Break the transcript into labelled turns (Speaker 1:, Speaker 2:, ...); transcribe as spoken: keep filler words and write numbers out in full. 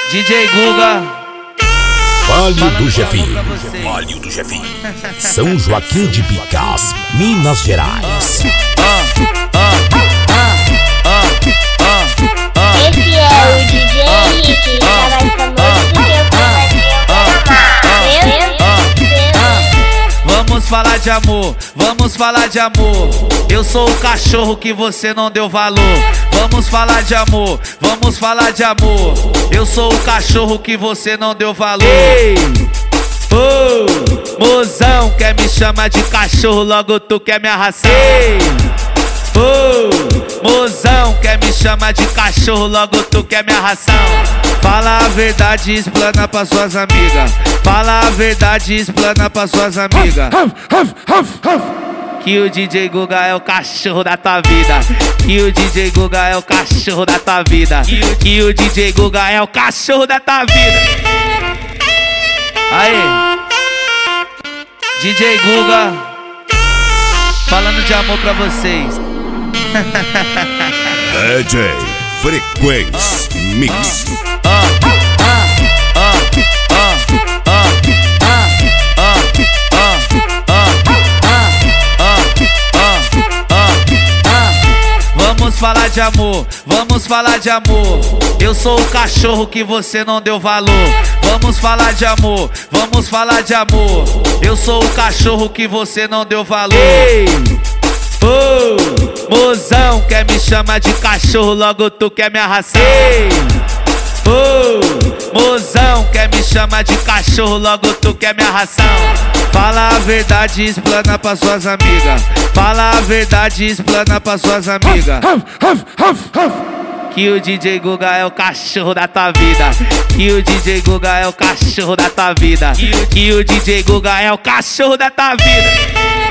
Speaker 1: D J Guga,
Speaker 2: Vale do Jefinho, Vale do Jefinho, São Joaquim de Bicás, Minas Gerais.
Speaker 3: Esse é o D J Henrique, tá mais famoso do que o
Speaker 1: Vamos falar de amor, vamos falar de amor. Eu sou o cachorro que você não deu valor. Vamos falar de amor, vamos falar de amor. Eu sou o cachorro que você não deu valor. Ei, oh, mozão, quer me chamar de cachorro, logo tu quer me arrasar. Ei, oh, mozão, quer me chamar de cachorro, logo tu quer me arrasar. Fala a verdade e explana pra suas amigas. Fala a verdade e explana pra suas amigas. Que o D J Guga é o cachorro da tua vida. Que o D J Guga é o cachorro da tua vida. Que o D J Guga é o cachorro da tua vida. Aí, D J Guga, falando de amor pra vocês.
Speaker 2: D J Frequência Mix.
Speaker 1: Vamos falar de amor, vamos falar de amor. Eu sou o cachorro que você não deu valor. Vamos falar de amor, vamos falar de amor. Eu sou o cachorro que você não deu valor. Ei, oh, mozão, quer me chamar de cachorro, logo tu quer me arrasar. Ei, oh, mozão, quer me chamar de cachorro, logo tu quer me arrasar. Fala a verdade e explana pra suas amigas. Fala a verdade e explana pra suas amigas. Que o D J Guga é o cachorro da tua vida. Que o D J Guga é o cachorro da tua vida. Que o D J Guga é o cachorro da tua vida.